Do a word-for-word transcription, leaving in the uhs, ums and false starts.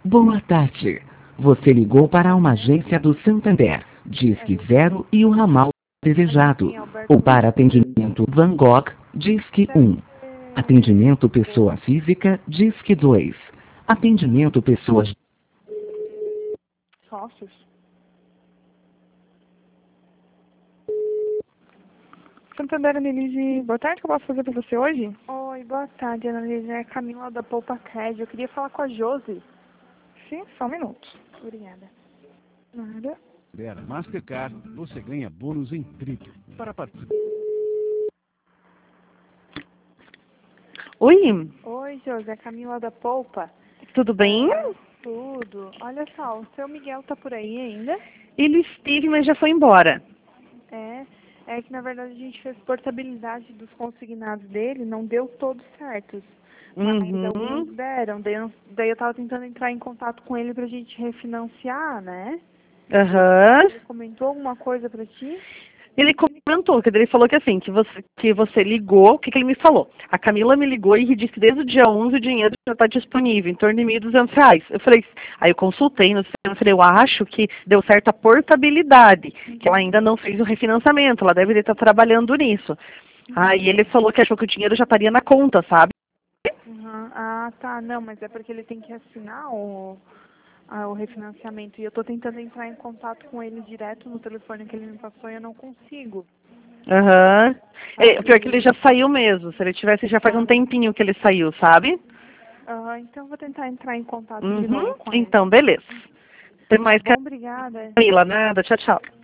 Boa tarde. Você ligou para uma agência do Santander. Disque zero e o ramal desejado. Ou para atendimento Van Gogh, Disque um. Atendimento pessoa física, Disque dois. Atendimento pessoas... Sócios? Santander, Annelise, boa tarde, o que eu posso fazer para você hoje? Oi, boa tarde, Annelise. É Camila da Poupa Cred. Eu queria falar com a Josi. Sim, só um minuto. Obrigada. Nada. Era Mastercard, você ganha bônus em triplo. Para participar. Oi, Oi, Josi, é Camila da Poupa. tudo bem? Tudo. Olha só, o seu Miguel tá por aí ainda? Ele esteve, mas já foi embora. É. É que, na verdade, a gente fez portabilidade dos consignados dele, não deu todos certos. Mas Uhum. alguns deram. Daí eu, daí eu tava tentando entrar em contato com ele pra gente refinanciar, né? Aham. Ele comentou alguma coisa pra ti? Ele comentou, que ele falou que assim, que você, que você ligou, o que, que ele me falou? A Camila me ligou e disse que desde o dia onze o dinheiro já está disponível, em torno de mil e duzentos reais. Eu falei, aí eu consultei no sistema, eu falei, eu acho que deu certa portabilidade, que ela ainda não fez o refinanciamento, ela deve estar trabalhando nisso. Aí ele falou que achou que o dinheiro já estaria na conta, sabe? Uhum. Ah, tá. Não, mas é porque ele tem que assinar o, ah, o refinanciamento. E eu tô tentando entrar em contato com ele direto no telefone que ele me passou e eu não consigo. Aham. É, pior que ele já saiu mesmo. Se ele tivesse, já faz um tempinho que ele saiu, sabe? Ah, então eu vou tentar entrar em contato de novo Uhum. com ele. Então, beleza. Tem mais, Bom, obrigada. Camila, nada. Tchau, tchau.